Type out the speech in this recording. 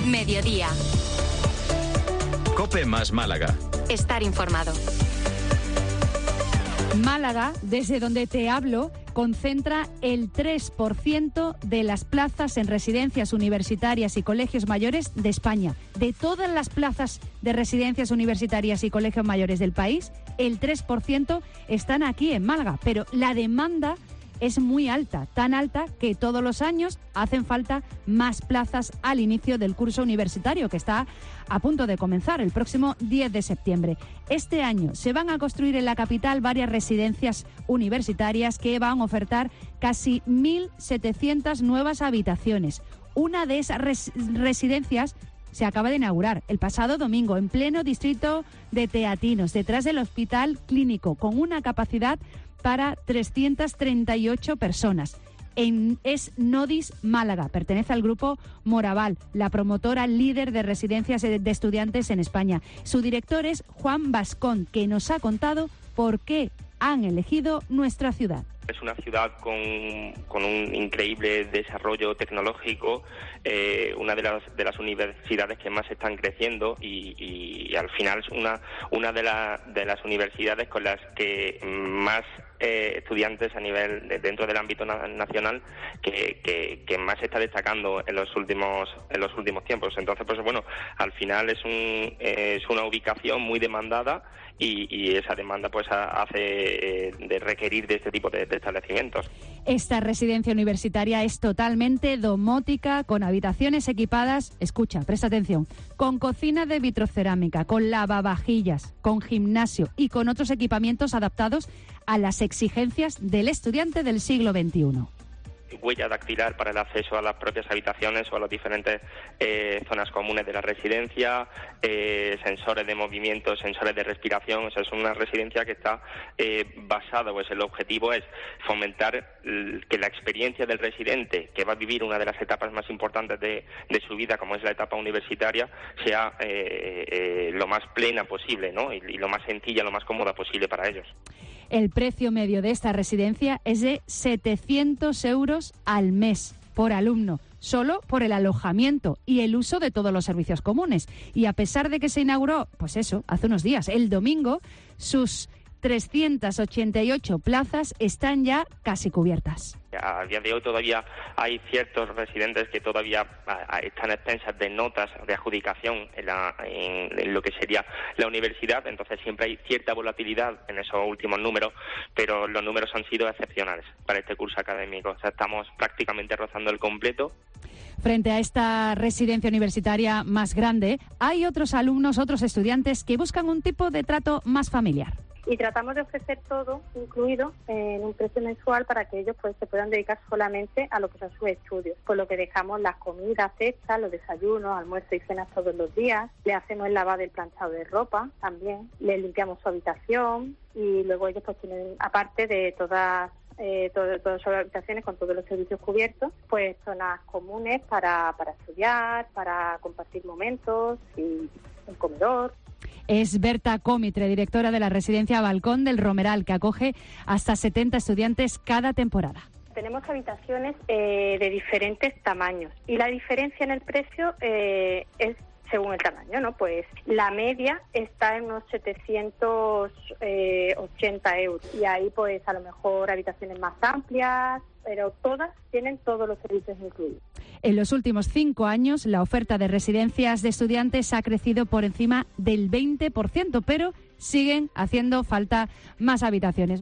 Mediodía. COPE más Málaga. Estar informado. Málaga, desde donde te hablo, concentra el 3% de las plazas en residencias universitarias y colegios mayores de España. De todas las plazas de residencias universitarias y colegios mayores del país, el 3% están aquí en Málaga, pero la demanda es muy alta, tan alta que todos los años hacen falta más plazas al inicio del curso universitario, que está a punto de comenzar el próximo 10 de septiembre. Este año se van a construir en la capital varias residencias universitarias que van a ofertar casi 1.700 nuevas habitaciones. Una de esas residencias se acaba de inaugurar el pasado domingo en pleno distrito de Teatinos, detrás del Hospital Clínico, con una capacidad para 338 personas. Es Nodis Málaga, pertenece al grupo Moraval, la promotora líder de residencias de estudiantes en España. Su director es Juan Bascón, que nos ha contado por qué han elegido nuestra ciudad. Es una ciudad con un increíble desarrollo tecnológico, una de las universidades que más están creciendo y al final es una de las universidades con las que más estudiantes a nivel dentro del ámbito nacional que más se está destacando en los últimos tiempos. Entonces, pues bueno, al final es una ubicación muy demandada y esa demanda pues hace de requerir de este tipo de establecimientos. Esta residencia universitaria es totalmente domótica, con habitaciones equipadas, escucha, presta atención, con cocina de vitrocerámica, con lavavajillas, con gimnasio y con otros equipamientos adaptados a las exigencias del estudiante del siglo XXI. Huella dactilar para el acceso a las propias habitaciones o a las diferentes zonas comunes de la residencia, sensores de movimiento, sensores de respiración. O sea, es una residencia que está basada, pues el objetivo es fomentar que la experiencia del residente, que va a vivir una de las etapas más importantes de su vida, como es la etapa universitaria, sea lo más plena posible, ¿no? Y lo más sencilla, lo más cómoda posible para ellos. El precio medio de esta residencia es de 700 euros al mes por alumno, solo por el alojamiento y el uso de todos los servicios comunes. Y a pesar de que se inauguró, pues eso, hace unos días, el domingo, sus 388 plazas están ya casi cubiertas. A día de hoy todavía hay ciertos residentes que todavía están expensas de notas de adjudicación en lo que sería la universidad, entonces siempre hay cierta volatilidad en esos últimos números, pero los números han sido excepcionales para este curso académico. O sea, estamos prácticamente rozando el completo. Frente a esta residencia universitaria más grande, hay otros alumnos, otros estudiantes que buscan un tipo de trato más familiar. Y tratamos de ofrecer todo incluido en un precio mensual para que ellos pues se puedan dedicar solamente a lo que son sus estudios, por lo que dejamos las comidas hechas, los desayunos, almuerzos y cenas todos los días, le hacemos el lavado y el planchado de ropa también, les limpiamos su habitación y luego ellos pues tienen, aparte de todas sus habitaciones con todos los servicios cubiertos, pues zonas comunes para estudiar, para compartir momentos y un comedor. Es Berta Comitre, directora de la residencia Balcón del Romeral, que acoge hasta 70 estudiantes cada temporada. Tenemos habitaciones de diferentes tamaños y la diferencia en el precio es según el tamaño, ¿no? Pues la media está en unos 780 euros y ahí pues a lo mejor habitaciones más amplias, pero todas tienen todos los servicios incluidos. En los últimos 5 años, la oferta de residencias de estudiantes ha crecido por encima del 20%, pero siguen haciendo falta más habitaciones.